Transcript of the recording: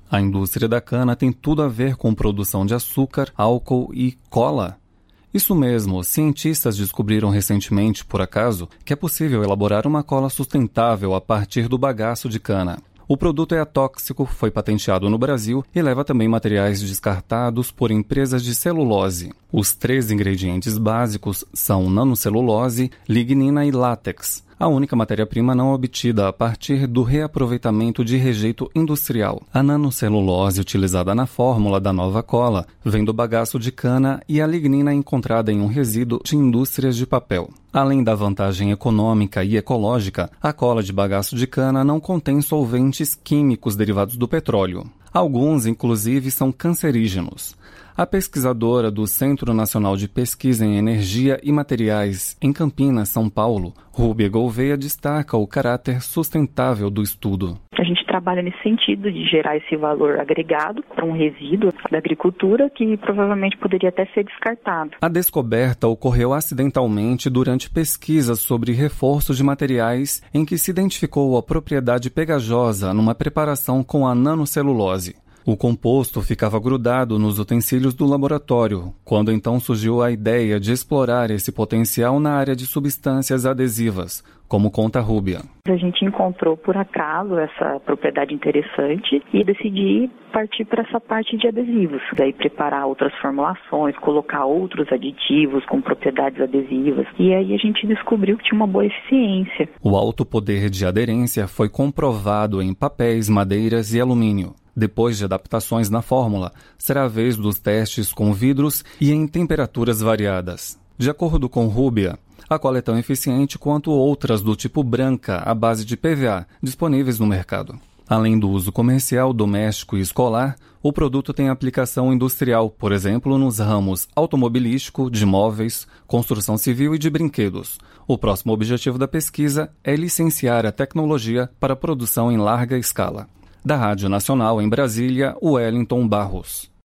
A indústria da cana tem tudo a ver com produção de açúcar, álcool e cola? Isso mesmo, cientistas descobriram recentemente, por acaso, que é possível elaborar uma cola sustentável a partir do bagaço de cana. O produto é atóxico, foi patenteado no Brasil e leva também materiais descartados por empresas de celulose. Os 3 ingredientes básicos são nanocelulose, lignina e látex, a única matéria-prima não obtida a partir do reaproveitamento de rejeito industrial. A nanocelulose utilizada na fórmula da nova cola vem do bagaço de cana e a lignina é encontrada em um resíduo de indústrias de papel. Além da vantagem econômica e ecológica, a cola de bagaço de cana não contém solventes químicos derivados do petróleo. Alguns, inclusive, são cancerígenos. A pesquisadora do Centro Nacional de Pesquisa em Energia e Materiais, em Campinas, São Paulo, Rúbia Gouveia, destaca o caráter sustentável do estudo. A gente trabalha nesse sentido de gerar esse valor agregado para um resíduo da agricultura que provavelmente poderia até ser descartado. A descoberta ocorreu acidentalmente durante pesquisas sobre reforço de materiais em que se identificou a propriedade pegajosa numa preparação com a nanocelulose. O composto ficava grudado nos utensílios do laboratório, quando então surgiu a ideia de explorar esse potencial na área de substâncias adesivas, como conta a Rúbia. A gente encontrou por acaso essa propriedade interessante e decidi partir para essa parte de adesivos. Daí preparar outras formulações, colocar outros aditivos com propriedades adesivas. E aí a gente descobriu que tinha uma boa eficiência. O alto poder de aderência foi comprovado em papéis, madeiras e alumínio. Depois de adaptações na fórmula, será a vez dos testes com vidros e em temperaturas variadas. De acordo com Rúbia, a cola é tão eficiente quanto outras do tipo branca, à base de PVA, disponíveis no mercado. Além do uso comercial, doméstico e escolar, o produto tem aplicação industrial, por exemplo, nos ramos automobilístico, de móveis, construção civil e de brinquedos. O próximo objetivo da pesquisa é licenciar a tecnologia para produção em larga escala. Da Rádio Nacional em Brasília, Wellington Barros.